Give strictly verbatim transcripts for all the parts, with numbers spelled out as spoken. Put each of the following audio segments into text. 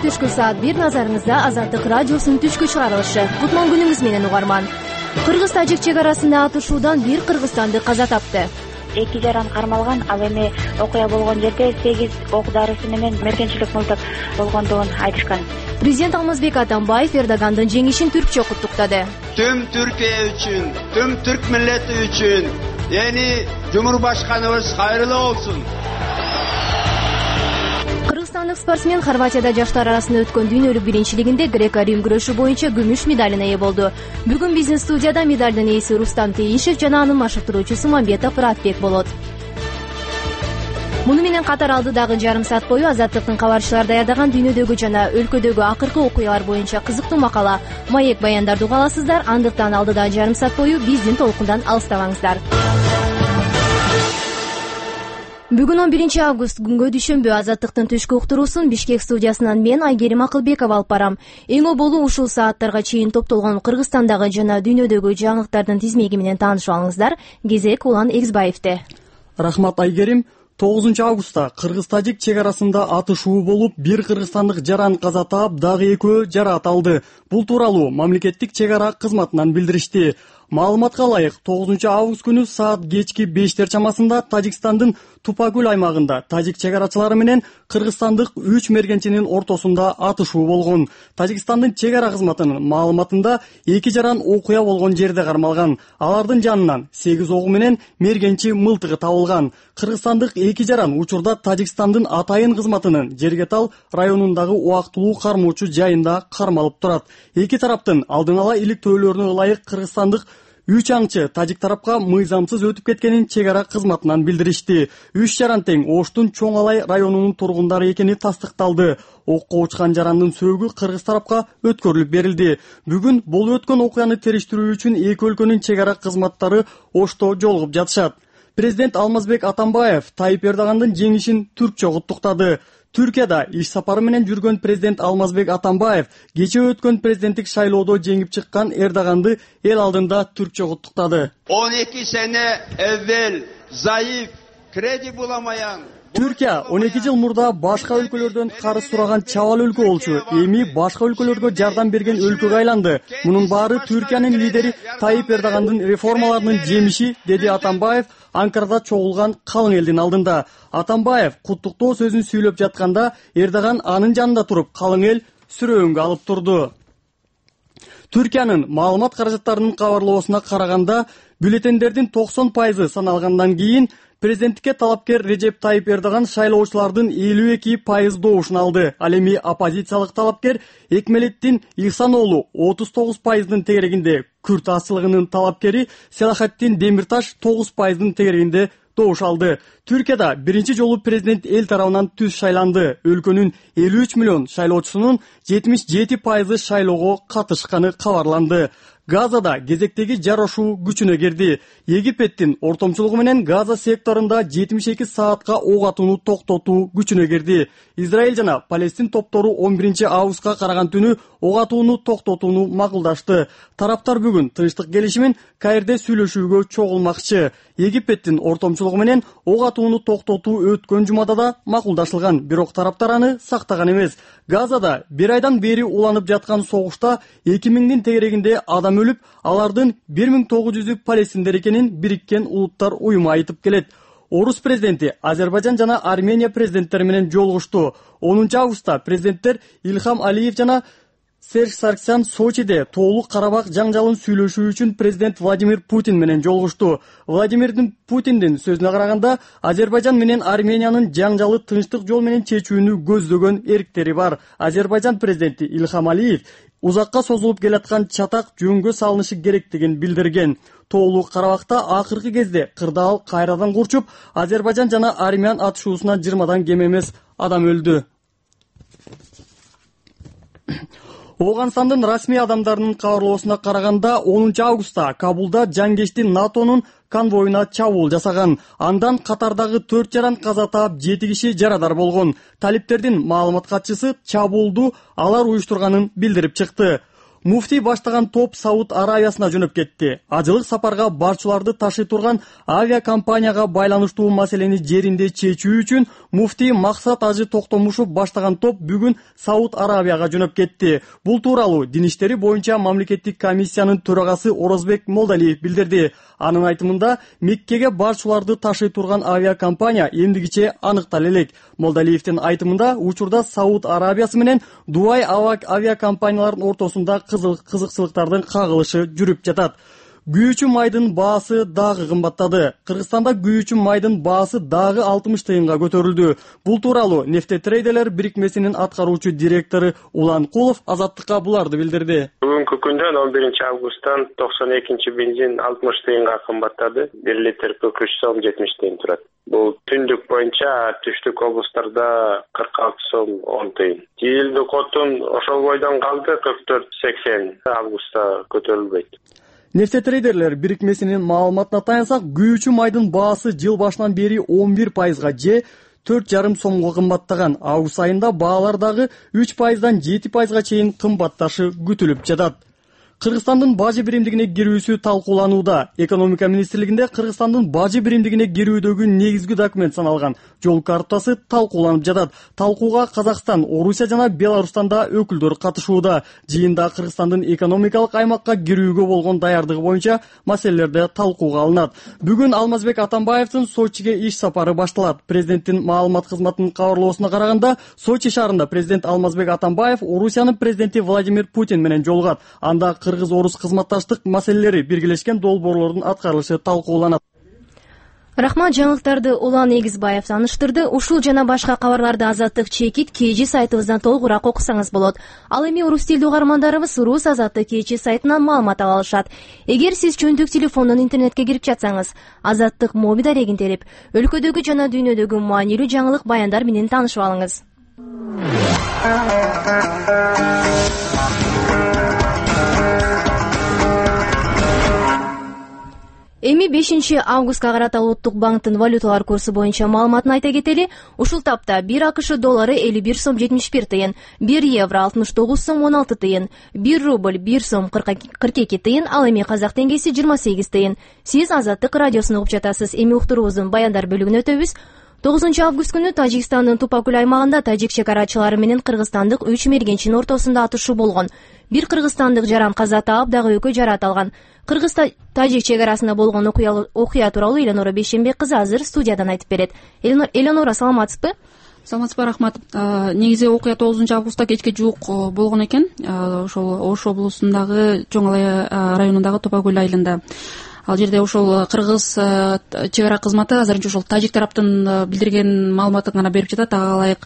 түшкү саат бир назарыңызда Азаттык радиосунун түшкү чыгарылышы. Кутман күнүңүз менен угарман. Кыргыз-тажик чек арасында атышуудан бир кыргызстандык каза тапты. Эки жаран кармалган, ал эми окуя болгон жерде сегиз ок дарысы менен мергенчилик мылтык болгондугун айтышкан. Президент Алмазбек Атамбаев Эрдогандын жеңишин түркчө куттуктады. Tüm Türkiye için, tüm Türk milleti için yeni Cumhurbaşkanımız hayırlı olsun. Кыргызстандык спортсмен Хорватияда жаштар арасында өткөн дүйнөлүк биринчилигинде греко-рим күрөшү боюнча күмүш медалына ээ болду. Бүгүн биздин студияда медалдын ээси Рустам Тейишев жана анын машыктыруучусу Мамбетов Ратбек болот. Муну менен катар алдыдагы жарым саат бою Азаттыктын кабарчылары даярдаган дүйнөдөгү жана өлкөдөгү акыркы окуялар боюнча кызыктуу макала, маек баяндарды уга аласыздар. Андыктан алдыдагы жарым саат бою биздин толкундан алыстабаңыздар. Бүгүн он биринчи август күнгө дүйшөмбү. Азаттыктын түшкү уктуруусун Бишкек студиясынан мен Айгерим Акылбекова алып барам. Эң оболу ушул сааттарга чейин топтолгон Кыргызстандагы жана дүйнөдөгү жаңылыктардын тизмеги менен таанышып алыңыздар. Кезек Улан Эксбаевде. Рахмат Айгерим. тогузунчу августта Кыргыз-тажик чек арасында атышуу болуп, бир кыргызстандык жаран каза таап, дагы экөө жараат алды. Бул тууралуу мамлекеттик чек ара кызматынан билдиришти. Маалыматка ылайык, тогузунчу август күнү саат кечки бештер чамасында Тажикстандын Тупакүл аймагында тажик чек арачылары менен кыргызстандык үч мергенчинин ортосунда атышуу болгон. Тажикстандын чек ара кызматынын маалыматында эки жаран окуя болгон жерде кармалган. Алардын жанынан сегиз огу менен мергенчи мылтыгы табылган. Кыргызстандык эки жаран учурда Тажикстандын Атайын кызматынын Жергетал районундагы убактылуу кармоочу жайында кармалып турат. Эки тараптын алдын ала иликтөөлөрүнө ылайык кыргызстандык үч аңчы тажик тарапка мыйзамсыз өтүп кеткенин чек ара кызматынан билдиришти. Үч жаран тең Оштун Чоң Алай районунун тургундары экени тастыкталды. Окко учкан жарандын сөөгү кыргыз тарапка өткөрүлүп берилди. Бүгүн болуп өткөн окуяны териштирүү үчүн эки өлкөнүн чек ара кызматтары Ошто жолугуп жатышат. Президент Алмазбек Атамбаев Тайып Эрдогандын жеңишин түркчө куттуктады. Түркияда иш сапары менен жүргөн президент Алмазбек Атамбаев кече өткөн президенттик шайлоодо жеңип чыккан Эрдоганды эл алдында түркчө куттуктады. on iki sene evvel zayıf, kredi bulamayan Түркия он эки жыл мурда башка өлкөлөрдөн карыз сураган чабал өлкө болчу. Эми башка өлкөлөргө жардам берген өлкөгө айланды. Мунун баары Түркиянын лидери Тайып Эрдогандын реформаларынын жемиши, деди Атамбаев Анкарада чогулган калың элдин алдында. Атамбаев куттуктоо сөзүн сүйлөп жатканда Эрдоган анын жанында туруп, калың эл сүрөөнгө алып турду. Түркиянын маалымат каражаттарынын кабарлоосуна караганда, бюллетендердин токсон пайызы саналгандан кийин президенттикке талапкер Режеп Тайып Эрдоган шайлоочулардын элүү эки пайыз доошун алды. Ал эми оппозициялык талапкер Экмелеттин Ихсан уулу отуз тогуз пайыздын тегерегинде, Күрт асылыгынын талапкери Селахаттин Демирташ тогуз пайыздын тегерегинде доош алды. Түркияда биринчи жолу президент эл тарабынан түз шайланды. Өлкөнүн элүү үч миллион шайлоочусунун жетимиш жети пайызы шайлоого катышканы кабарланды. Газада кезектеги жарашуу күчүнө кирди. Египеттин ортомчулугу менен Газа секторунда жетимиш эки саатка ок атууну токтотуу күчүнө кирди. Израиль жана Палестин топтору он биринчи августка караган түнү ок атууну токтотууну макулдашты. Тараптар бүгүн тынчтык келишимин Каирде сүйлөшүүгө чогулмакчы. Египеттин ортомчулугу менен ок атууну токтотуу өткөн жумада да макулдашылган, бирок тараптар аны сактаган эмес. Газада бир айдан бери уланып жаткан согушта эки миңдин тегерегинде адам өлүп, алардын бир миң тогуз жүзү палестиндер экенин Бириккен Улуттар уюму айтып келет. Орус президенти Азербайжан жана Армения президенттери менен жолугушту. онунчу августта президенттер Илхам Алиев жана Серж Сарксян Сочиде тоолук Карабак жаңжалын сүйлөшүү үчүн президент Владимир Путин менен жолугушту. Владимир Путиндин сөзүнө караганда, Азербайжан менен Армениянын жаңжалы тынчтык жол менен чечүүнү көздөгөн эриктери бар. Азербайжан президенти Илхам Алиев узакка созулуп келаткан чатак жөнгө салынышы керектигин билдирген. Тоолук Карабакта акыркы кезде кырдаал кайрадан курчуп, Азербайжан жана Армян атышуусуна жыйырмадан кем эмес адам өлдү. Оганстандын расмий адамдарынын кабарлоосуна караганда, онунчу августта Кабулда жангечти НАТОнун конвоюна чабуул жасаган. Андан катардагы төрт жаран каза таап, жети киши жарадар болгон. Талиптердин маалымат катчысы чабуулду алар уюштурганын билдирип чыкты. Муфтий баштаган топ Сауд Аравиясына жөнөп кетти. Ажылык сапарга барчыларды ташый турган авиакомпанияга байланыштуу маселени жеринде чечүү үчүн муфтий Максат Ажы Токтомушев баштаган топ бүгүн Сауд Арабияга жөнөп кетти. Бул тууралуу Дин иштери боюнча мамлекеттик комиссиянын төрагасы Орозбек Молдалиев билдирди. Анын айтымында Меккеге барчуларды ташый турган авиакомпания эмдигиче аныктала элек. Молдалиевдин айтымында учурда Сауд Арабиясы менен Дубай авиакомпанияларынын ортосунда кызыкчылыктардын кагылышы жүрүп жатат. Күйүүчү майдын баасы дагы кымбаттады. Кыргызстанда күйүүчү майдын баасы дагы алтымыш тыйынга көтөрүлдү. Бул тууралуу Нефтетрейдерлер бирикмесинин аткаруучу директору Улан Кулов Азаттыкка буларды билдирди. Бүгүнкү күндөн он биринчи августтан токсон экинчи бензин алтымыш тыйынга кымбаттады. бир литр кырк үч сом жетимиш тыйын турат. Бул түндүк боюнча түштүк облустарда кырк алты сом он тыйын. Дизелдик отун ошол бойдон калды кырк төрт сексен. Августта көтөрүлбөйт. Нефтетрейдерлер бирикмесинин маалыматына таянсак, күйүүчү майдын баасы жыл башынан бери он бир пайызга же төрт жарым сомго кымбаттаган. Август айында баалар дагы үч пайыздан жети пайызга чейин кымбатташы күтүлүп жатат. Кыргызстандын бажы биримдигине кирүүсү талкууланууда. Экономика министрлигинде Кыргызстандын бажы биримдигине кирүүдөгү негизги документ саналган жол картасы талкууланып жатат. Талкууга Казакстан, Орусия жана Беларустан да өкүлдөр катышууда. Жыйында Кыргызстандын экономикалык аймакка кирүүгө болгон даярдыгы боюнча маселелерде талкууга алынат. Бүгүн Алмазбек Атамбаевдин Сочиге иш сапары башталат. Президенттин маалымат кызматынын кабарлоосуна караганда, Сочи шаарында президент Алмазбек Атамбаев Орусиянын президенти Владимир Путин менен жолугат. Анда кыргыз-орус кызматташтык маселелери биргелешкен долбоорлордун аткарылышы талкууланат. Рахмат, жаңылыктарды Улан Эгизбаев таныштырды. Ушул жана башка кабарларды Азаттык чекит кеji сайтыбыздан толугураак окусаңыз болот. Ал эми орус тилдүү угармандарыбыз Рус Азаттык кеji сайтынан маалымат ала алышат. Эгер сиз чөнтүк телефондон интернетке кирип жатсаңыз, Азаттык моби дарегин терип, өлкөдөгү жана дүйнөдөгү маанилүү жаңылык баяндар менен таанышып алыңыз. Эми бешинчи августка карата Улуттук банктын валюталар курсу боюнча маалыматын айта кетели. Ушул тапта бир АКШ доллары элүү бир сом жетимиш бир тыйын, бир евро алтымыш тогуз сом он алты тыйын, бир рубль бир сом кырк эки тыйын, ал эми казак теңгеси жыйырма сегиз тыйын. Сиз Азаттык радиосун угуп жатасыз. Эми уктуруубуздун баяндар бөлүгүнө өтөбүз. тогузунчу август күнү Тажикстандын Тупакуль аймагында тажик чекарачылары менен кыргызстандык үч мергенчинин ортосунда атышуу болгон. Бир кыргызстандык жаран каза таап, дагы экөө жарат алган. Кыргыз-тажик чегарасында болгон окуя тууралуу Эленора Бейшенбек кызы азыр студиядан айтып берет. Эленора, саламатсызбы? Саламатсызбы, рахмат. Негизи окуя тогузунчу августта кечке жуук болгон экен. Ошол Ош облусундагы Чоң Алай районундагы Тупакуль айылында. Ал жерде ошол кыргыз чегара кызматы азырынча ошол тажик тараптын билдирген маалыматын гана берип жатат. Ага ылайык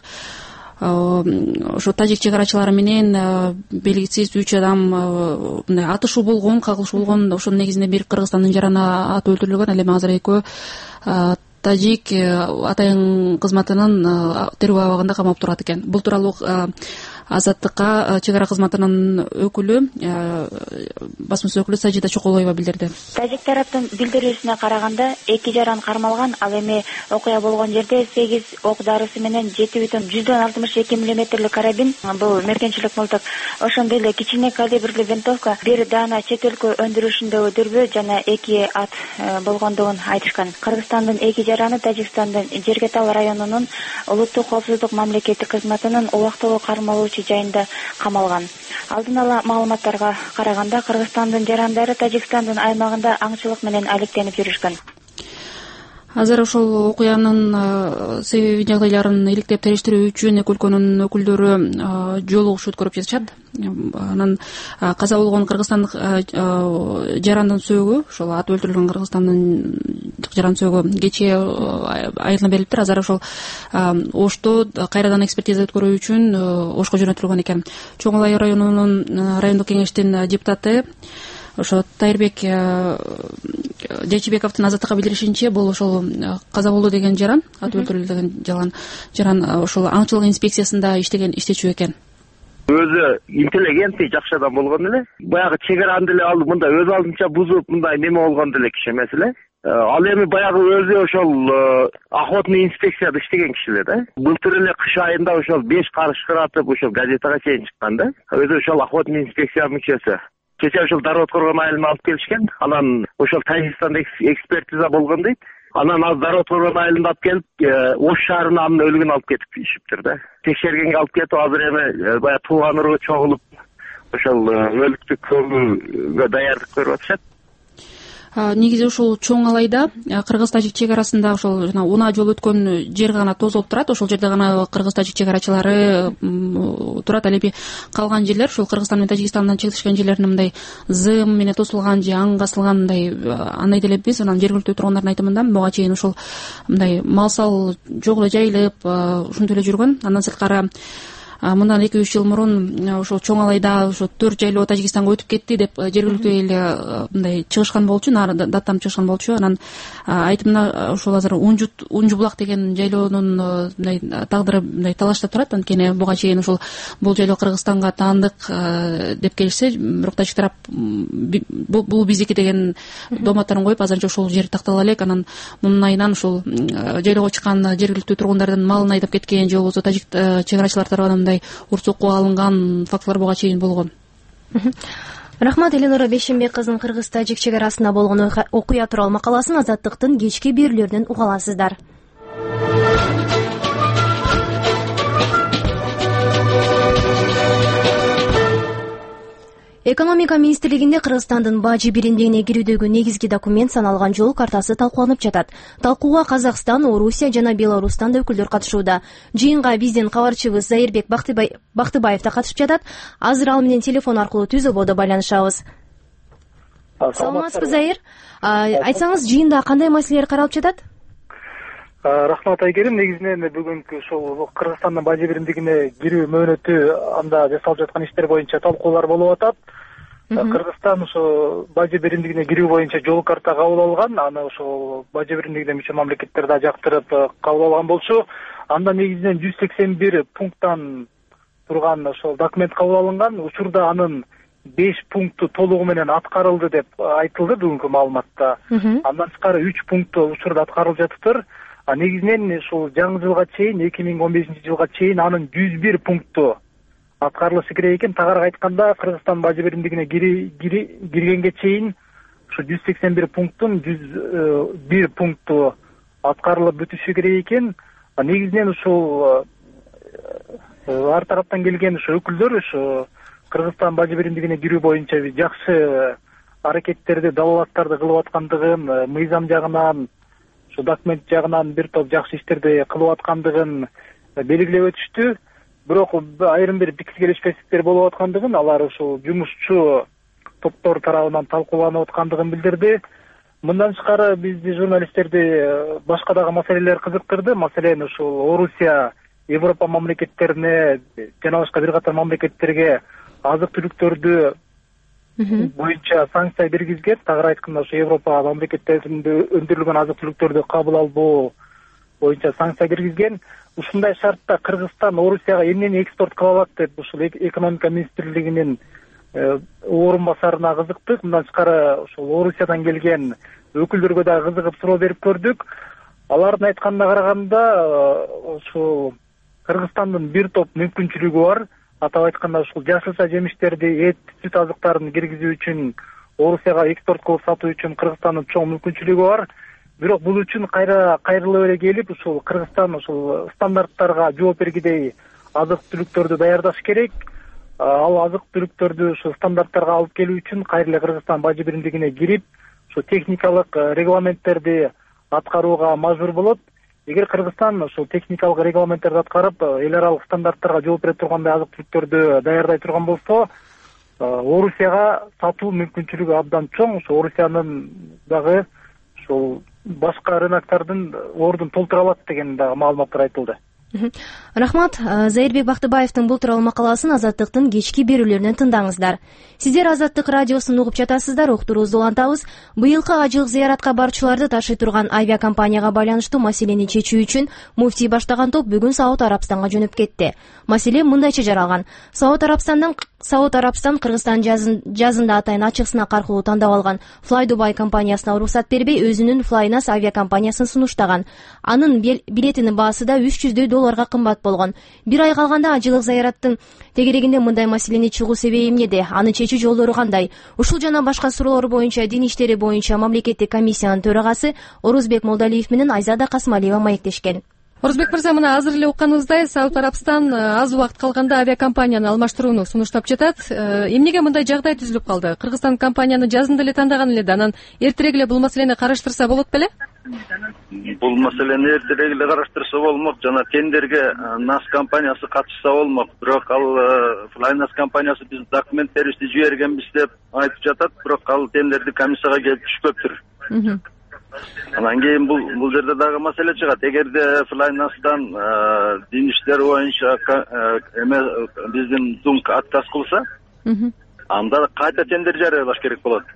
ошо тажик чегарачылары менен белгисиз үч адам мындай атышуу болгон, кагылышуу болгон. Ошонун негизинде бир кыргызстандын жараны аты өлтүрүлгөн, ал эми азыр экөө тажик атайын кызматынын терүү абагында камалып турат экен. Бул тууралуу Азаттыкка чегара кызматынын өкүлү, басмасы өкүлү Сажида Чоколоева билдирди. Тажик тараптын билдирүүсүнө караганда, эки жаран кармалган, ал эми окуя болгон жерде сегиз ок дарысы менен жети бүтүн жүздөн алтымыш эки миллиметрлик карабин, бул меркенчилик мылтык, ошондой эле кичине калибрлүү винтовка, бир даана чет өлкө өндүрүшүндөгү дүрбү жана эки ат болгондугун айтышкан. Кыргызстандын эки жараны Тажикстандын Жергетал районунун улуттук коопсуздук мамлекеттик кызматынын убактылуу кармалуу жайында камалган. Алдын ала маалыматтарга караганда, Кыргызстандын жарандары Тажикстандын аймагында аңчылык менен алектенип жүрүшкөн. Азыр ошол окуянын себеби жагдайларын иликтеп териштирүү үчүн эки өлкөнүн өкүлдөрү жолугушуу өткөрүп жатышат. Анан каза болгон кыргызстандык жарандын сөөгү, ошол аты өлтүрүлгөн кыргызстандын жаран сөөгү кечээ айылына берилиптир. Азыр ошол Ошто кайрадан экспертиза өткөрүү үчүн Ошко жөнөтүлгөн экен. Чоң Алай районунун райондук кеңештин депутаты ошо Тайырбек Жайчыбековдун Азаттыкка билдиришинче, бул ошол каза болду деген жаран, аты өлтүрүлдү деген жалан жаран ошол аңчылык инспекциясында иштеген иштечү экен. Өзү интеллигентный жакшы адам болгон эле. Баягы чегараны деле алып мында өз алдынча бузуп мындай неме болгон деле киши эмес эле. Ал эми баягы өзү ошол охотный инспекцияда иштеген киши эле да. Былтыр эле кыш айында ошол беш карыш кыратып ошол газетага чейин чыккан да. Өзү ошол охотный инспекция мүчөсү. Кече ошол Дароо Откоргон айылына алып келишкен. Анан ошол Тажикстанда экспертиза болгон дейт. Анан азыр Даротурган айылында алып келип, Ош шаарына анын өлүгүн алып кетип ийишиптир да. Текшергенге алып кетип, азыр эми баягы тууган уруу чогулуп, ошол өлүктү көмүүгө даярдык көрүп атышат. Негизи ушул чоң алайда кыргыз тажик чек арасында ошол жана унаа жол өткөн жер гана тозолуп турат. Ошол жерде гана кыргыз тажик чек арачылары турат. Ал эми калган жерлер ушул Кыргызстан менен Тажикстандын чектешкен жерлеринде мындай зым менен тосулган же аң касылган мындай андай деле эмес. Анан жергиликтүү тургундардын айтымында буга чейин ушул мындай мал сал жок эле жайылып ушинтип эле жүргөн. Андан сырткары мындан эки үч жыл мурун ошол чоң алайда ошо төрт жайлоо Тажикстанга өтүп кетти деп жергиликтүү эл мындай чыгышкан болчу, даттанып чыгышкан болчу. Анан айтымына ошол азыр Унжут Унжу булак деген жайлоонун мындай тагдыры мындай талашта турат. Анткени буга чейин ошол бул жайлоо Кыргызстанга таандык деп келишсе, бирок тажик тарап бул биздики деген дооматтарын коюп азырынча ошол жер тактала элек. Анан мунун айынан ушул жайлоого чыккан жергиликтүү тургундардын малын айдап кеткен же болбосо тажик чек арачылар тарабынан урт соккуга алынган фактылар буга чейин болгон. Рахмат. Эленора Бейшенбек кызын кыргыз тажик чек арасында болгон окуя тууралуу макаласын Азаттыктын кечки берүүлөрүнөн уга аласыздар. Экономика министрлигинде Кыргызстандын бажы биримдигине кирүүдөгү негизги документ саналган жол картасы талкууланып жатат. Талкууга Казакстан, Орусия жана Беларустан да өкүлдөр катышууда. Жыйынга биздин кабарчыбыз Зайырбек Бактыбаев да катышып жатат. Азыр ал менен телефон аркылуу түз ободо байланышабыз. Саламатсызбы, Зайыр? Айтсаңыз, жыйында кандай маселелер каралып жатат? Рахмат, Айгерим. Негизинен бүгүнкү ошол Кыргызстандын бажы биримдигине кирүү мөөнөтү анда жасалып жаткан иштер боюнча талкуулар болуп атат. Кыргызстан ошо бажы биримдигине кирүү боюнча жол карта кабыл алган. Аны ошол бажы биримдигине мүчө мамлекеттер да жактырып кабыл алган болчу. Анда негизинен жүз сексен бир пункттан турган ошол документ кабыл алынган. Учурда анын беш пункту толугу менен аткарылды деп айтылды бүгүнкү маалыматта. Андан тышкары үч пункту учурда аткарылып жатыптыр. А негизинен ушул жаңы жылга чейин, эки миң он бешинчи жылга чейин анын жүз бир пункту аткарылышы керек экен. Тагыраак айтканда, Кыргызстан бажы биримдигине киргенге чейин ушу жүз сексен бир пункттун жүз бир пункту аткарылып бүтүшү керек экен. Негизинен ушул ар тараптан келген ушу өкүлдөр ушу Кыргызстан бажы биримдигине кирүү боюнча жакшы аракеттерди, далаалаттарды кылып аткандыгын, мыйзам жагынан, ушу документ жагынан бир топ жакшы иштерди кылып аткандыгын белгилеп өтүштү. Бирок айрым бир пикир келишпестиктер болуп аткандыгын, алар ушул жумушчу топтор тарабынан талкууланып аткандыгын билдирди. Мындан тышкары бизди журналисттерди башка дагы маселелер кызыктырды. Маселен ушул Орусия Европа мамлекеттерине жана башка бир катар мамлекеттерге азык-түлүктөрдү боюнча санкция бергизген. Тагыраак айтканда, ошо Европа мамлекеттеринде өндүрүлгөн азык-түлүктөрдү кабыл албоо боюнча санкция киргизген. Ушундай шартта Кыргызстан Орусияга эмнени экспорт кыла алат деп ушул экономика министрлигинин орун басарына кызыктык. Мындан тышкары ушул Орусиядан келген өкүлдөргө да кызыгып суроо берип көрдүк. Алардын айтканына караганда, ушул Кыргызстандын бир топ мүмкүнчүлүгү бар. Атап айтканда, ушул жашылча жемиштерди, эт, сүт азыктарын киргизүү үчүн, Орусияга экспорт кылып сатуу үчүн Кыргызстандын чоң мүмкүнчүлүгү бар. Бирок бул үчүн кайра кайрылып эле келип, ушул Кыргызстан ушул стандарттарга жооп бергидей азык-түлүктөрдү даярдаш керек. Ал азык-түлүктөрдү ушул стандарттарга алып келүү үчүн кайра эле Кыргызстан бажы биримдигине кирип, ушул техникалык регламенттерди аткарууга мажбур болот. Эгер Кыргызстан ушул техникалык регламенттерди аткарып, эл аралык стандарттарга жооп бере тургандай азык-түлүктөрдү даярдай турган болсо, Орусияга сатуу мүмкүнчүлүгү абдан чоң. Ошо Орусиянын дагы ушул башка рыноктардын ордун толтура алат деген дагы маалыматтар айтылды. Рахмат. Зайырбек Бактыбаевдин бул тууралуу макаласын Азаттыктын кечки берүүлөрүнөн тыңдаңыздар. Сиздер Азаттык радиосун угуп жатасыздар. Уктуруубузду улантабыз. Быйылкы ажылык зыяратка баруучуларды ташый турган авиакомпанияга байланыштуу маселени чечүү үчүн муфтий баштаган топ бүгүн Сауд Арабстанга жөнөп кетти. Маселе мындайча жаралган. Сауд Арабстандын Сауд Арабстан Кыргызстан жазында атайын ачык сынак аркылуу тандап алган Fly Dubai компаниясына уруксат бербей, өзүнүн Flynas авиакомпаниясын сунуштаган. Анын билетинин баасы да үч жүздөй долларга кымбат болгон. Бир ай калганда ажылык заяраттын тегерегинде мындай маселени чыгуу себеби эмнеде? Аны чечүү жолдору кандай? Ушул жана башка суроолор боюнча Дин иштери боюнча мамлекеттик комиссиянын төрагасы Орозбек Молдалиев менен Айзада Касмалиева маектешкен. Орозбек мырза, мына азыр эле укканыбыздай Сауд Арабстан аз убакыт калганда авиакомпанияны алмаштырууну сунуштап жатат. Эмнеге мындай жагдай түзүлүп калды? Кыргызстан компанияны жазында эле тандаган эле да, анан эртерээк эле бул маселени караштырса болот беле? Бул маселени эртерээк эле караштырса болмок, жана тендерге нас компаниясы катышса болмок. Бирок ал Flynas компаниясы биз документтерибизди жибергенбиз деп айтып жатат, бирок ал тендерди комиссияга келип түшпөптүр. Анан кийин бул бул жерде дагы маселе чыгат. Эгерде Flynas'тан дин иштери боюнча эме биздин Дунк отказ кылса, анда кайта тендер жарыялаш керек болот.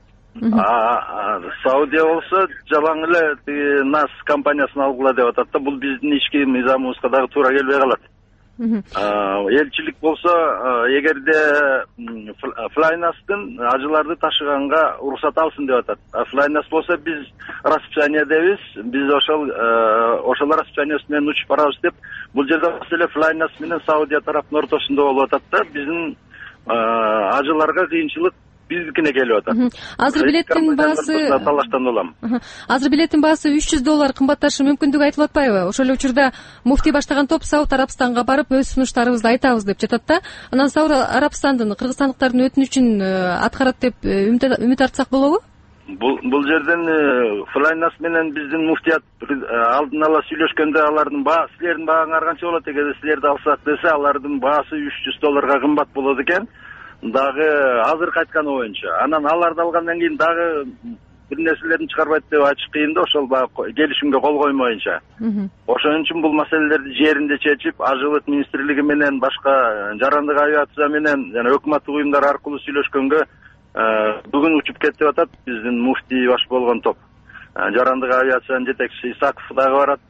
Саудия болсо жалаң эле нас компаниясын алгыла деп атат да, бул биздин ички мыйзамыбызга дагы туура келбей калат. Элчилик болсо, эгерде Flynas'тын ажыларды ташыганга уруксат алсын деп атат. Flynas болсо биз расписаниедебиз, биз ошол ошол расписаниесі менен учуп барабыз деп, бул жерде маселе Flynas менен Саудия тараптын ортосунда болуп атат да, биздин ажыларга кыйынчылык биздикине келип атат. Азыр билеттин баасы талаштан улам. Азыр билеттин баасы үч жүз доллар кымбатташы мүмкүндүгү айтылып атпайбы? Ошол эле учурда муфтий баштаган топ Сауд Арабстанга барып өз сунуштарыбызды айтабыз деп жатат да. Анан Сауд Арабстандын кыргызстандыктардын өтүнүчүн аткарат деп үмүт артсак болобу? Бул бул жерден Flynas менен биздин муфтият алдын ала сүйлөшкөндө алардын баасы силердин бааңар канча болот, эгерде силерди алсак десе, алардын баасы үч жүз долларга кымбат болот экен. Дагы азыркы айтканы боюнча. Анан аларды алгандан кийин дагы бир нерселерин чыгарбайт деп ачык кыйын да, ошол баягы келишимге кол коймоюнча. Ошон үчүн бул маселелерди жеринде чечип, Ажылык министрлиги менен, башка жарандык авиация менен жана өкмөттүк уюмдар аркылуу сүйлөшкөнгө бүгүн учуп кетип атат биздин муфтий баш болгон топ. Жарандык авиациянын жетекчиси Исаков дагы барат,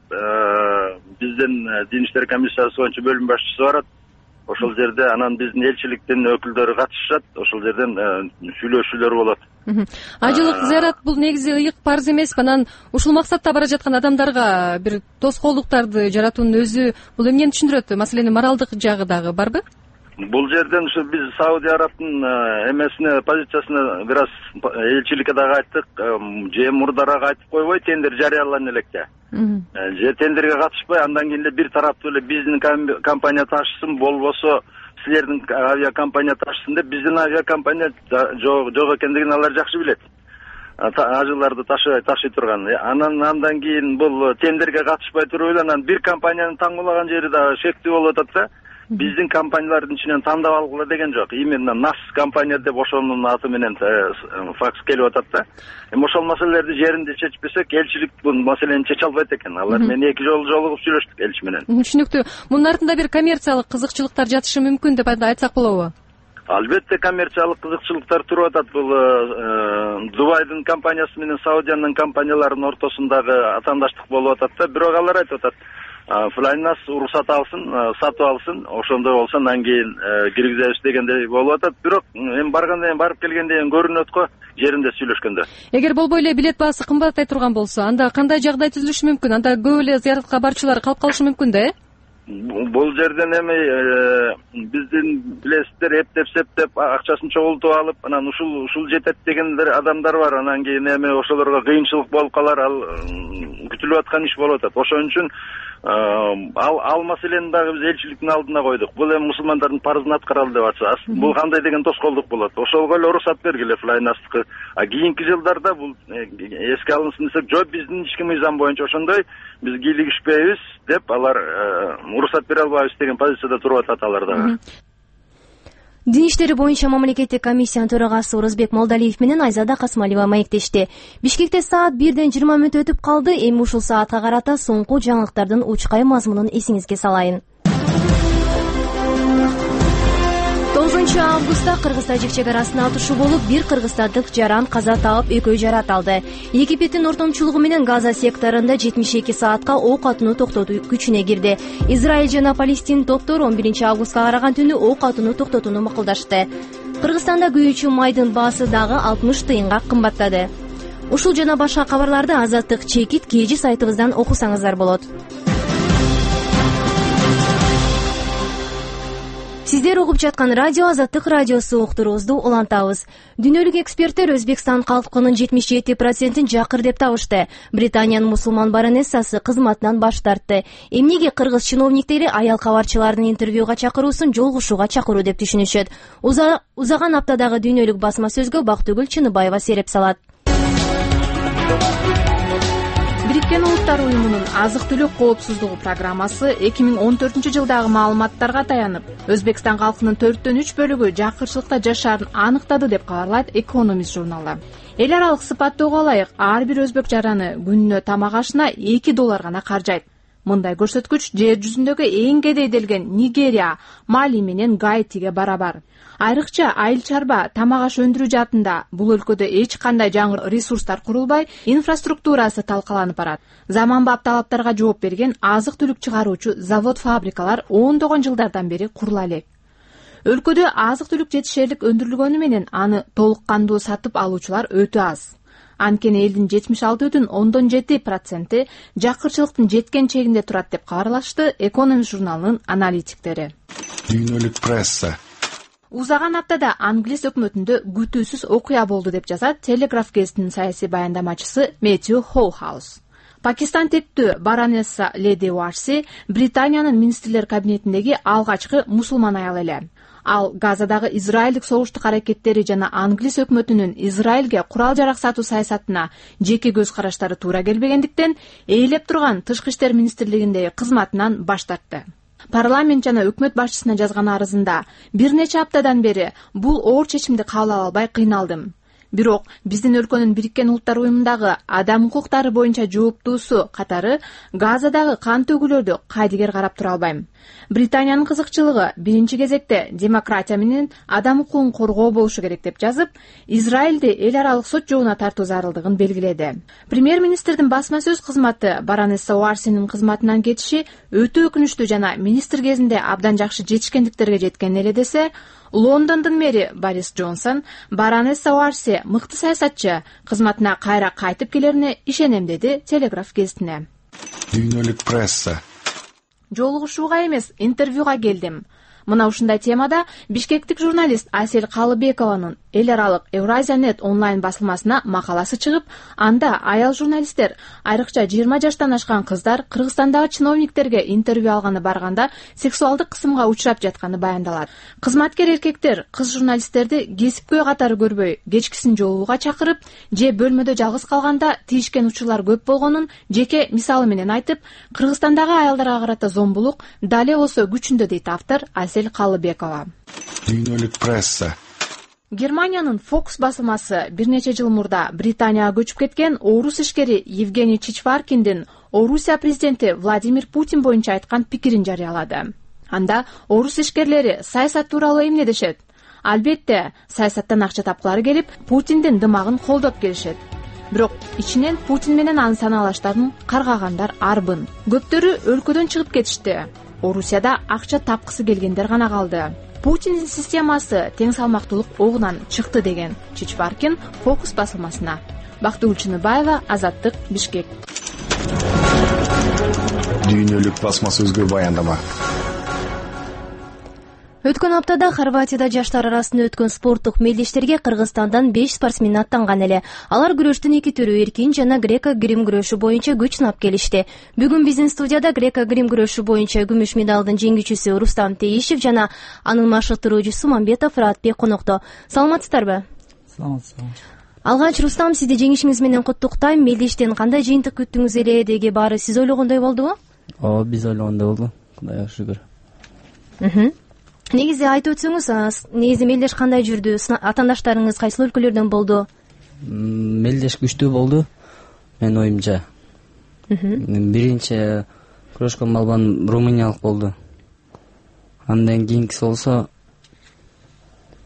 биздин Дин иштери комиссиясы боюнча бөлүм башчысы барат. Ошол жерде анан биздин элчиликтин өкүлдөрү катышат, ошол жерден сүйлөшүүлөр болот. Ажылык зыярат бул негизи ыйык парз эмеспи? Анан ушул максатта бара жаткан адамдарга бир тоскоолдуктарды жаратуунун өзү бул эмнени түшүндүрөт? Маселенин моралдык жагы дагы барбы? Бул жерден ушу биз Саудия Арабтын эмесине, позициясына бир аз элчиликке дагы айттык, же мурдараак айтып койбой, тендер жарыялана электе. Же тендерге катышпай, андан кийин эле бир тараптуу эле биздин компания ташысын, болбосо силердин авиакомпания ташысын деп, биздин авиакомпания жок экендигин алар жакшы билет. Ажыларды ташый ташый турган. Анан андан кийин бул тендерге катышпай туруп эле анан бир компаниянын таңбалаган жери дагы шектүү болуп атат да. Биздин компаниялардын ичинен тандап алгыла деген жок. Именно нас компания деп ошонун аты менен факс келип атат да. Эми ошол маселелерди жеринде чечпесек, элчилик бул маселени чече албайт экен. Алар менен эки жолу жолугуп сүйлөштүк элчи менен. Түшүнүктүү. Мунун артында бир коммерциялык кызыкчылыктар жатышы мүмкүн деп айтсак болобу? Албетте коммерциялык кызыкчылыктар туруп атат. Бул Дубайдын компаниясы менен Саудиянын компанияларынын ортосундагы атаандаштык болуп атат да. Бирок алар айтып атат, Flynas уруксат алсын, сатып алсын, ошондой болсо андан кийин киргизебиз дегендей болуп атат. Бирок эми баргандан кийин барып келгенден кийин көрүнөт го жеринде сүйлөшкөндө. Эгер болбой эле билет баасы кымбаттай турган болсо, анда кандай жагдай түзүлүшү мүмкүн? Анда көп эле зыяратка барчылар калып калышы мүмкүн да, э? Бул жерден эми биздин билесиздер эптеп-септеп акчасын чогултуп алып, анан ушул ушул жетет дегендер адамдар бар. Анан кийин эми ошолорго кыйынчылык болуп калар, ал күтүлүп аткан иш болуп атат. Ошон үчүн ал ал маселени дагы биз элчиликтин алдына койдук. Бул эми мусулмандардын парызын аткаралы деп атса, бул кандай деген тоскоолдук болот? Ошого эле уруксат бергиле Flynas'тыкы. А кийинки жылдарда бул эске алынсын десек, жок, биздин ички мыйзам боюнча ошондой, биз кийлигишпейбиз деп алар уруксат бере албайбыз деген позицияда туруп атат алар дагы. Дин иштери боюнча мамлекеттик комиссиянын төрагасы Орозбек Молдалиев менен Айзада Касмалиева маектешти. Бишкекте саат бирден жыйырма мүнөт өтүп калды. Эми ушул саатка карата соңку жаңылыктардын учкай мазмунун эсиңизге салайын. тогузунчу биринчи августта Кыргыз Тажик чек арасына атышуу болуп, бир кыргызстандык жаран каза таап, экөө жарат алды. Египеттин ортомчулугу менен Газа секторунда жетимиш эки саатка ок атууну токтотуу күчүнө кирди. Израиль жана Палестин топтор он биринчи августка караган түнү ок атууну токтотууну макулдашты. Кыргызстанда күйүүчү майдын баасы дагы алтымыш тыйынга кымбаттады. Ушул жана башка кабарларды Азаттык чекит кежи сайтыбыздан окусаңыздар болот. Сиздер угуп жаткан радио Азаттык радиосу, уктуруубузду улантабыз. Дүйнөлүк эксперттер Өзбекстан калкынын жетимиш жети процентин жакыр деп табышты. Британиянын мусулман баронессасы кызматынан баш тартты. Эмнеге кыргыз чиновниктери аял кабарчылардын интервьюга чакыруусун жолугушууга чакыруу деп түшүнүшөт? Узаган аптадагы дүйнөлүк басма сөзгө Бактыгүл Чыныбаева сереп салат. Бириккен Улуттар уюмунун азык-түлүк коопсуздугу программасы эки миң он төртүнчү жылдагы маалыматтарга таянып, Өзбекстан калкынын төрттөн үч бөлүгү жакырчылыкта жашаарын аныктады деп кабарлайт Economist журналы. Эл аралык сыпаттоого ылайык ар бир өзбек жараны күнүнө тамак ашына эки доллар гана каржайт. Мындай көрсөткүч жер жүзүндөгү эң кедейделген Нигерия, Мали менен Гаитиге барабар. Айрыкча айыл чарба тамак аш өндүрүү жаатында бул өлкөдө эч кандай жаңы ресурстар курулбай, инфраструктурасы талкаланып барат. Заманбап талаптарга жооп берген азык-түлүк чыгаруучу завод-фабрикалар ондогон жылдардан бери курула элек. Өлкөдө азык-түлүк жетишерлик өндүрүлгөнү менен аны толук кандуу сатып алуучулар өтө аз. Анткени элдин жетимиш алты бүтүн ондон жети проценти жакырчылыктын жеткен чегинде турат деп кабарлашты Economist журналынын аналитиктери. Дүйнөлүк пресса. Узаган аптада Англис өкмөтүндө күтүүсүз окуя болду деп жазат Телеграф гезитинин саясий баяндамачысы Мэтью Хоухаус. Пакистан тектүү баронесса Леди Уарси Британиянын министрлер кабинетиндеги алгачкы мусулман аял эле. Ал Газадагы израилдик согуштук аракеттери жана Англис өкмөтүнүн Израилге курал-жарак сатуу саясатына жеке көз караштары туура келбегендиктен ээлеп турган Тышкы иштер министрлигиндеги кызматынан баш тартты. Парламент жана өкмөт башчысына жазган арызында бир нече аптадан бери бул оор чечимди кабыл ала албай кыйналдым. Бирок биздин өлкөнүн Бириккен Улуттар уюмундагы адам укуктары боюнча жооптуусу катары Газадагы кан төгүүлөрдү кайдыгер карап тура албайм. Британиянын кызыкчылыгы биринчи кезекте демократия менен адам укугун коргоо болушу керек деп жазып, Израилди эл аралык сот жообуна тартуу зарылдыгын белгиледи. Премьер-министрдин басма сөз кызматы баронесса Уарсинин кызматынан кетиши өтө өкүнүчтүү жана министр кезинде абдан жакшы жетишкендиктерге жеткен эле десе, Лондондун мэри Борис Джонсон баронесса Уарси мыкты саясатчы, кызматына кайра кайтып келерине ишенем деди Телеграф гезитине. Дүйнөлүк пресса. Жолугушууга эмес, интервьюга келдим. Мына ушундай темада бишкектик журналист Асель Калыбекованын эл аралык Евразия.нет онлайн басылмасына макаласы чыгып, анда аял журналисттер, айрыкча жыйырма жаштан ашкан кыздар Кыргызстандагы чиновниктерге интервью алганы барганда сексуалдык кысымга учурап жатканы баяндалат. Кызматкер эркектер кыз журналисттерди кесипкөй катары көрбөй, кечкисин жолууга чакырып, же бөлмөдө жалгыз калганда тийишкен учурлар көп болгонун жеке мисалы менен айтып, Кыргызстандагы аялдарга карата зомбулук дале болсо күчүндө дейт автор Асель Калыбекова. Дүйнөлүк пресса. Германиянын Fox басылмасы бир нече жыл мурда Британияга көчүп кеткен орус ишкери Евгений Чичваркиндин Орусия президенти Владимир Путин боюнча айткан пикирин жарыялады. Анда орус ишкерлери саясат тууралуу эмне дешет? Албетте, саясаттан акча тапкылары келип, Путиндин дымагын колдоп келишет. Бирок ичинен Путин менен анын санаалаштарын каргагандар арбын. Көптөрү өлкөдөн чыгып кетишти. Орусияда акча тапкысы келгендер гана калды. Путиндин системасы тең салмактуулук огунан чыкты деген Чичваркин Фокус басылмасына. Бактыгүл Чыныбаева, Азаттык, Бишкек. Дүйнөлүк басма сөзгө баяндама. Өткөн аптада Хорватияда жаштар арасында өткөн спорттук мелдештерге Кыргызстандан беш спортсмен аттанган эле. Алар күрөштүн эки түрү эркин жана греко-грим күрөшү боюнча күч сынап келишти. Бүгүн биздин студияда греко-грим күрөшү боюнча күмүш медалдын жеңүүчүсү Рустам Теишев жана анын машыктыруучусу Мамбетов Радбек конокто. Саламатсыздарбы? Саламатсызбы. Алгач Рустам, сизди жеңишиңиз менен куттуктайм. Мелдештен кандай жыйынтык күттүңүз эле? Деги баары сиз ойлогондой болдубу? Ооба, биз ойлогондой болду. Кудайга шүгүр. Мм. Негизи айтып өтсөңүз, негизи мелдеш кандай жүрдү? Атаандаштарыңыз кайсыл өлкөлөрдөн болду? Мелдеш күчтүү болду, менин оюмча. Биринчи күрөшкөн балбан румыниялык болду. Андан кийинкиси болсо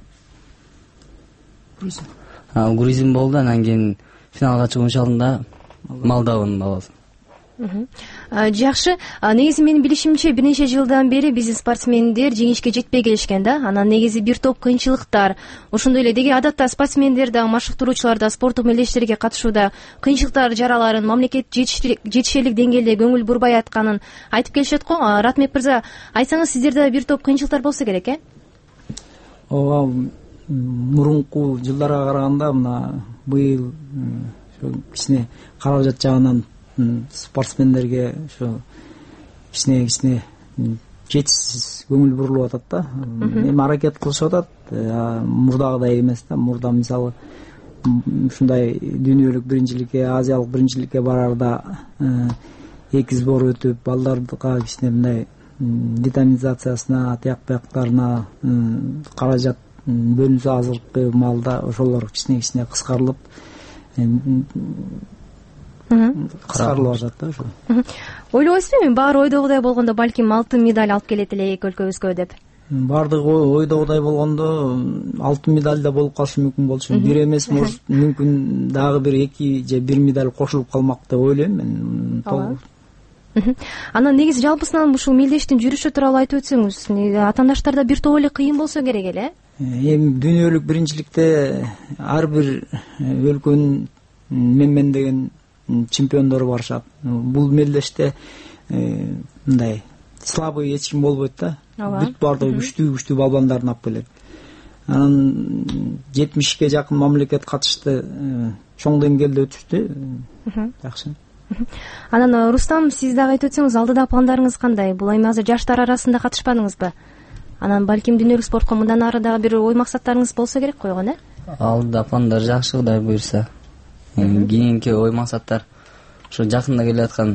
грузин грузин болду, анан кийин финалга чыгуунун алдында Молдованын баласы. Жакшы. Негизи менин билишимче бир нече жылдан бери биздин спортсмендер жеңишке жетпей келишкен да. Анан негизи бир топ кыйынчылыктар. Ошондой эле деги адатта спортсмендер да, машыктыруучулар да спорттук мелдештерге катышууда кыйынчылыктар жараларын, мамлекет жетишерлик деңгээлде көңүл бурбай атканын айтып келишет го. Ратмек мырза, айтсаңыз, сиздерде бир топ кыйынчылыктар болсо керек, э? Ооба, мурунку жылдарга караганда мына быйыл кичине каражат жагынан спортсмендерге ошо кичине кичине жетишсиз көңүл бурулуп атат да. Эми аракет кылышып атат, мурдагыдай эмес да. Мурда мисалы ушундай дүйнөлүк биринчиликке, азиялык биринчиликке барарда эки сбор өтүп, балдарга кичине мындай витаминизациясына, тияк бияктарына каражат бөлүнсө азыркы маалда ошолор кичине кичине кыскарылып кыскарылып атат да ошо. Ойлобойсузбу, эми баары ойдогудай болгондо балким алтын медаль алып келет элек өлкөбүзгө деп? Бардыгы ойдогудай болгондо алтын медаль да болуп калышы мүмкүн болчу. Бир эмес, мүмкүн дагы бир эки же бир медаль кошулуп калмак деп ойлойм мен. Анан негизи жалпысынан ушул мелдештин жүрүшү тууралуу айтып өтсөңүз, атаандаштарда бир топ эле кыйын болсо керек эле. Эми дүйнөлүк биринчиликте ар бир өлкөнүн менмендеген чемпиондору барышат. Бул мелдеште мындай слабый эч ким болбойт да. Бүт бардыгы күчтүү күчтүү балбандарын алып келет. Анан жетимишке жакын мамлекет катышты, чоң деңгээлде өтүштү. Жакшы. Анан Рустам, сиз дагы айтып өтсөңүз, алдыда пландарыңыз кандай? Бул эми азыр жаштар арасында катышпадыңызбы? Анан балким дүйнөлүк спортко мындан ары дагы бир ой максаттарыңыз болсо керек койгон, э? Алдыда пландар жакшы, Кудай буйрса. Кийинки ой максаттар ошо жакында келе аткан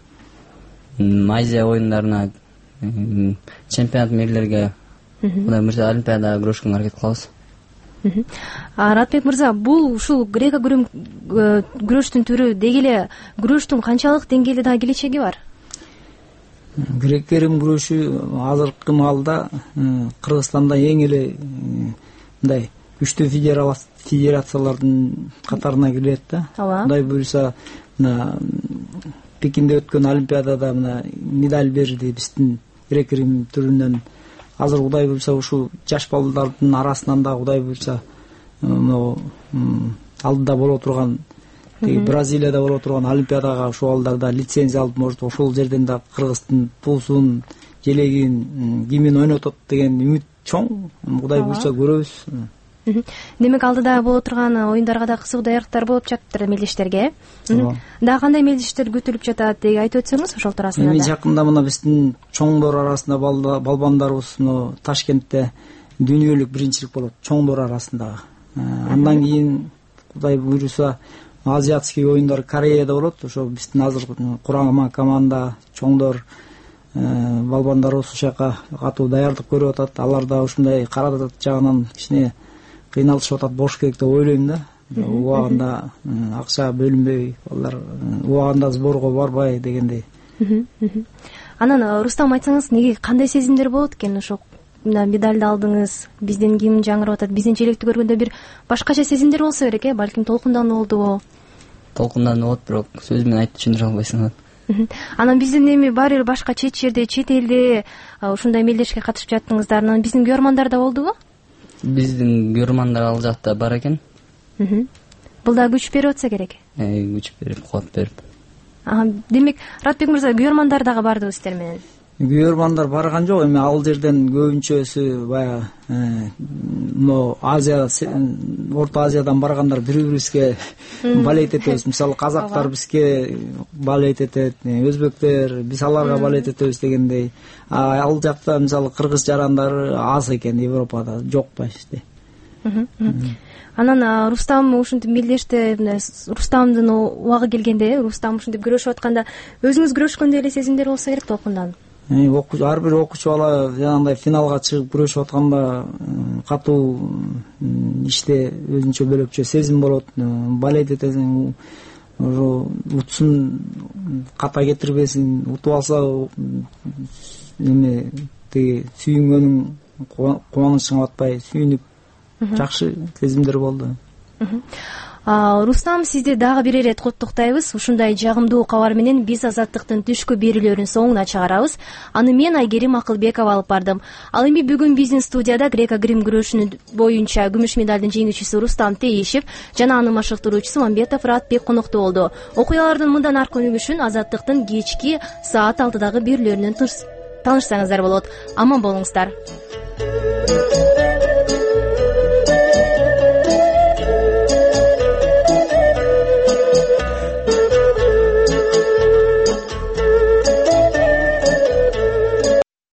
Азия оюндарына, чемпионат мирлерге, Кудай буйрса олимпиадага күрөшкөнгө аракет кылабыз. Ратбек мырза, бул ушул греко-грим күрөштүн түрү деги эле күрөштүн канчалык деңгээлде дагы келечеги бар? Грек-грим күрөшү азыркы маалда Кыргызстанда эң эле мындай күчтүү федерациялардын катарына кирет да. Кудай буйрса, мына Пекинде өткөн олимпиадада мына медаль берди биздин грек-грим түрүнөн. Азыр Кудай буйрса ушул жаш балдардын арасынан да Кудай буйрса алдыда боло турган, Бразилияда боло турган олимпиадага ушул балдарда лицензия алып, может ошол жерден да Кыргыздын туусун, желегин, кимин ойнотот деген үмүт чоң. Кудай буйрса көрөбүз. Демек алдыда боло турган оюндарга да кызык даярдыктар болуп жатыптыр мелдештерге. Дагы кандай мелдештер күтүлүп жатат деги айтып өтсөңүз ошол туурасында да. Эми жакында мына биздин чоңдор арасында балбандарыбыз Ташкентте дүйнөлүк биринчилик болот, чоңдор арасында. Андан кийин Кудай буйрса азиатский оюндар Кореяда болот. Ошо биздин азыр курама команда чоңдор балбандарыбыз ошол жака катуу даярдык көрүп атат. Алар да ушундай каражат жагынан кичине кыйналышып атат болуш керек деп ойлойм да. Убагында акча бөлүнбөй, алар убагында сборго барбай дегендей. Анан Рустам, айтсаңыз, неге кандай сезимдер болот экен? Ошо медальды алдыңыз, биздин гимн жаңырып атат, биздин желекти көргөндө бир башкача сезимдер болсо керек, э? Балким толкундануу болдубу? Толкундануу болот, бирок сөз менен айтып түшүндүрө албайсың. Анан биздин эми баары бир башка чет жерде, чет элде ушундай мелдешке катышып жаттыңыздар. Анан биздин көрөрмандар да болдубу? Биздин көрөрмандар ал жакта бар экен. Бул да күч берип атса керек. Э, күч берип, кубат берип. Демек, Ратбек мырза, көрөрмандар дагы бардыбы сиздер менен? Көрөрмандар барган жок, эми ал жерден көбүнчөсү баягы но Азия, Орто Азиядан баргандар бири-бирибизге балет этебиз. Мисалы казактар бизге балет этет, өзбектер биз аларга балет этебиз дегендей. Ал жакта мисалы кыргыз жарандары аз экен, Европада жок почти. Анан Рустам ушинтип мелдеште, Рустамдын убагы келгенде, Рустам ушинтип күрөшүп атканда өзүңүз күрөшкөндөй эле сезимдер болсо керек толкундан. Ар бир окуучу бала жанагындай финалга чыгып күрөшүп атканда катуу иште өзүнчө бөлөкчө сезим болот. Балет этесиң, утсун ката кетирбесин, утуп алса эми тиги сүйүнгөнүң кубанычыңа батпай сүйүнүп жакшы сезимдер болду. Рустам, сизди дагы бир ирет куттуктайбыз. Ушундай жагымдуу кабар менен биз Азаттыктын түшкү берүүлөрүн соңуна чыгарабыз. Аны мен Айгерим Акылбекова алып бардым. Ал эми бүгүн биздин студияда греко-грим күрөшүнүн боюнча күмүш медалдын жеңүүчүсү Рустам Теишев жана анын машыктыруучусу Мамбетов Ратбек конокто болду. Окуялардын мындан аркы өнүгүшүн Азаттыктын кечки саат алтыдагы берүүлөрүнөн таанышсаңыздар болот. Аман болуңуздар.